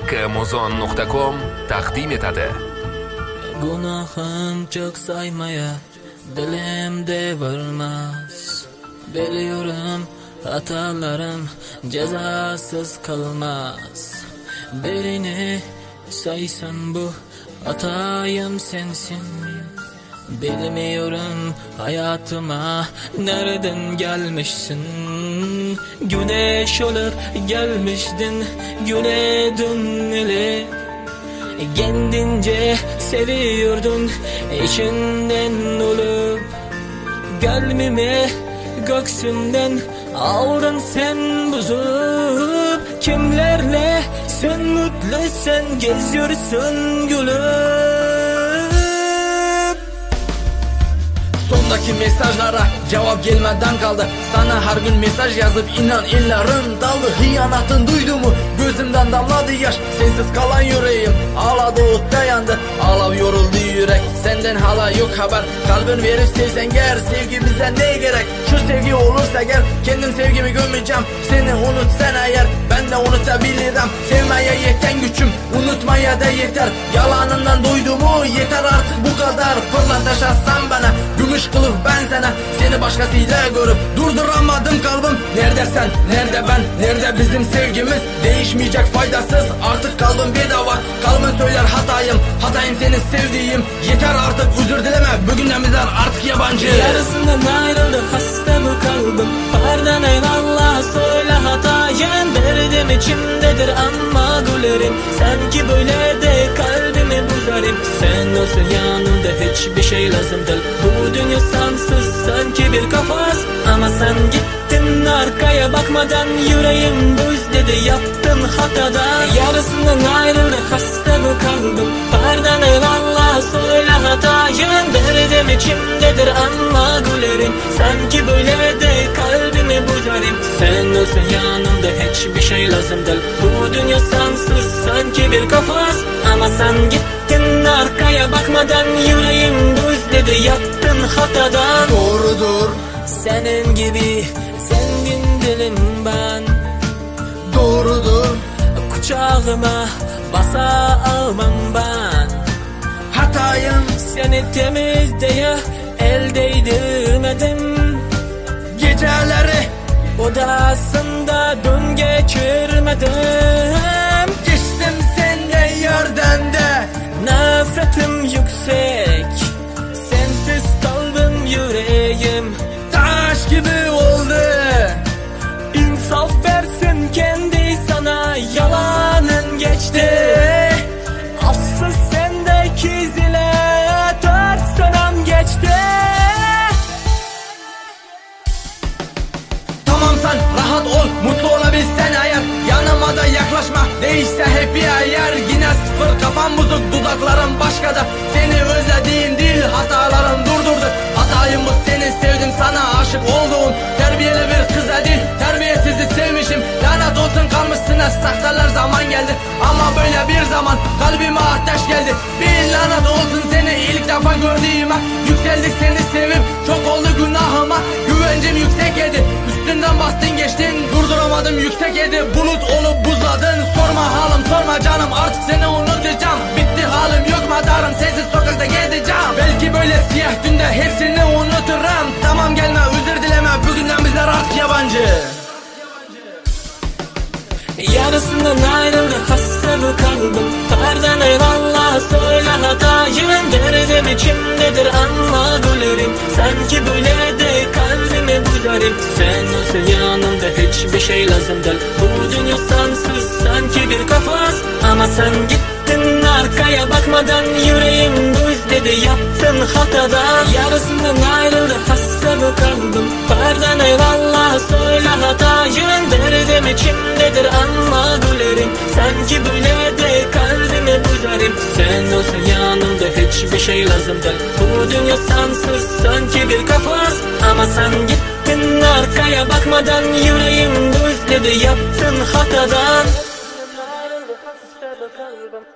Hakkimozon.com taqdim etadi. Günahım çok saymaya dilimde varmaz. Biliyorum hatalarım cezasız kalmaz. Birini saysan bu hatayım sensin. Bilmiyorum hayatıma nereden gelmişsin. Güneş olup gelmiştin, güne dönmeli. Kendince seviyordun içinden olup. Kalbimi göksümden aldın sen bozup. Kimlerle sen mutlu sen geziyorsun gülüp. Sondaki mesajlara cevap gelmeden kaldı. Sana her gün mesaj yazıp inan ellerim daldı. Hiyanatın duydu mu gözümden damladı yaş. Sensiz kalan yüreğim ağladı utta yandı. Ağlav yoruldu yürek senden hala yok haber. Kalbin verip sevsen gel sevgi bize ne gerek. Şu sevgi olursa gel kendim sevgimi gömeceğim. Seni unutsan eğer ben de unutabilirim. Sevmeye yeten gücüm unutmaya da yeter. Yalanından duydu mu yeter artık bu kadar. Fırlat taşarsan bana gümüş kılıf ben sana. Seni başkasıyla görüp durduramadım kalbim. Nerede sen nerede ben nerede bizim sevgimiz. Değişmeyecek faydasız artık kalbim bedava. Kalbin söyler hatayım seni sevdiğim. Yeter artık özür dileme bugünden bizler artık yabancı. Yarısından ayrıldı hasta bu kalbim. Pardon eyvallah söyle hatayım. Derdim içimdedir ama gülerim. Sanki böyle de kalbimi buzarım. Sen olsa yanımda hiçbir şey lazım değil. Bu dünya sansız sanki bir kafas. Ama sen gittin arkaya bakmadan. Yüreğim buz dedi yaptım hatadan. Yarısından ayrıldı hasta bu kalbim. Pardon eyvallah söyle hatayım. Derdim içimdedir ama gülerim. Sanki böyle de kalbimi buzarım. Sen olsa yanımda hiçbir şey lazım değil. Bu dünya sansız sanki bir kafas. Ama sen gittin arkaya bakmadan. Yüreğim buz dedi yaptın hatadan. Doğrudur senin gibi zengin dilim ben. Doğrudur kucağıma basa almam ben. Hatayım seni temiz diye el değdirmedim. Geceleri odasında dün geçirmedim. Geçtim sende yerden de. Nefretim yüksek sensiz kalbim yüreğim Taş gibi oldu. İnsaf versin kendi sana yalanın geçti. Afsız sendeki zile 4 senem geçti. Tamam sen rahat ol mutlu olabilsen eğer. Yanıma da yaklaşma değişse hep bir ayar. Yine sıfır kafam bozuk dudaklarım başkada. Seni özlediğim değil hatalarım durdurdu. Hatayım bu seni sevdim sana aşık olduğum. Terbiyeli bir kıza değil terbiyesizi sevmişim. Lanet olsun kalmışsın saklarlar zaman geldi. Ama böyle bir zaman kalbime ateş geldi. Bir lanet olsun seni ilk defa gördüğüme. Yükseldik seni sevip çok oldu günahıma. Güvencim yüksek edi üstünden bastın geçtin. Durduramadım yüksek edi bulut olup buzladın. Sorma halim sorma canım artık seni unutacağım. Bitti halim yok madarım sensiz sokakta gezeceğim. Belki böyle siyah günde hepsini unuturum. Tamam gelme özür dileme bugünden bizler artık yabancı. Yarısından ayrıldı hasta bu kalbim. Pardon eyvallah söyle hatayım. Derdim içimdedir ama gülerim. Sanki böyle de kalbimi buzarım. Sen olsa yanımda hiçbir şey lazım değil. Bu dünya sansız sanki bir kafas. Ama sen gittin arkaya bakmadan. Yüreğim buz dedi yaptın hatadan. Yarısından ayrıldı hasta bu kalbim. Pardon eyvallah söyle hatayım. Derdim içimdedir ama gülerim. Sanki böyle de kalbimi buzarım. Sen olsa yanımda hiçbir şey lazım değil. Bu dünya sansız sanki bir kafas. Ama sen gittin arkaya bakmadan. Yüreğim buz dedi yaptın hatadan.